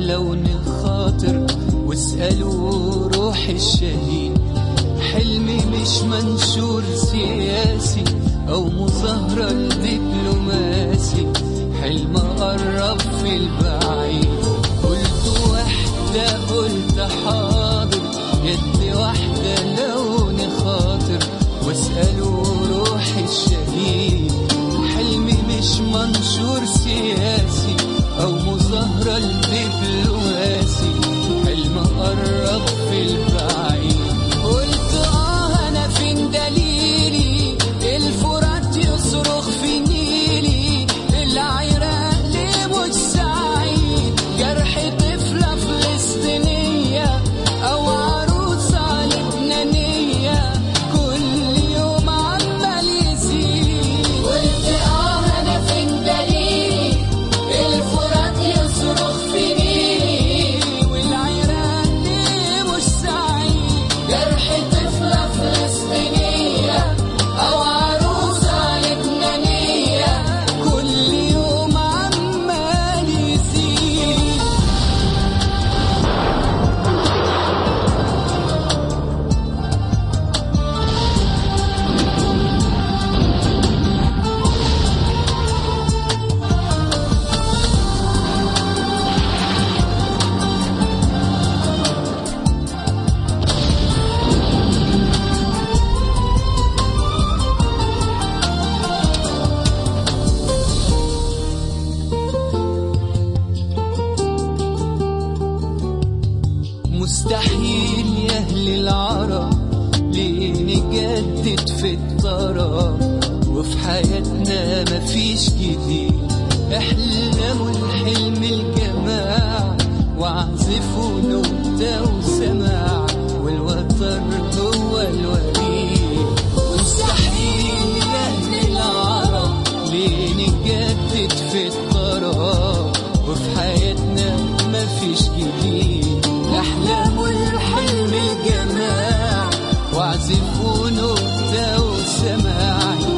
لو نخاطر واسألوا روح الشهيد. حلمي مش منشور سياسي أو مظاهرة دبلوماسي، حلم أقرب في البعيد. قلت واحدة قلت حاضر، يد واحدة لو نخاطر واسألوا روح الشهيد. حلمي مش منشور سياسي أو مظاهرة دبلوماسي، حلم أقرب في البعيد. قلت أنا فين دليلي، الفرات يصرخ في نيلي، العراق ليه مش سعيد، جرح طفلة فلسطينية أو عروسة لبنانية كل يوم عمال يزيد. قلت أنا فين دليلي، الفرات يصرخ في نيلي، والعراق ليه مش سعيد، جرح طفلة فلسطينية أو عروسة لبنانية كل يوم عمال يزيد. مستحيل يا أهل العرب ليه نجدد في الطرب، وفي حياتنا مفيش جديد. احلموا الحلم الجماع واعزفوا نكتة وسماع، والوتر هو الوريد. مستحيل يا أهل العرب ليه نجدد في الطرب، وفي حياتنا مفيش جديد. احلموا الحلم الجماع واعزفوا نكتة وسماع،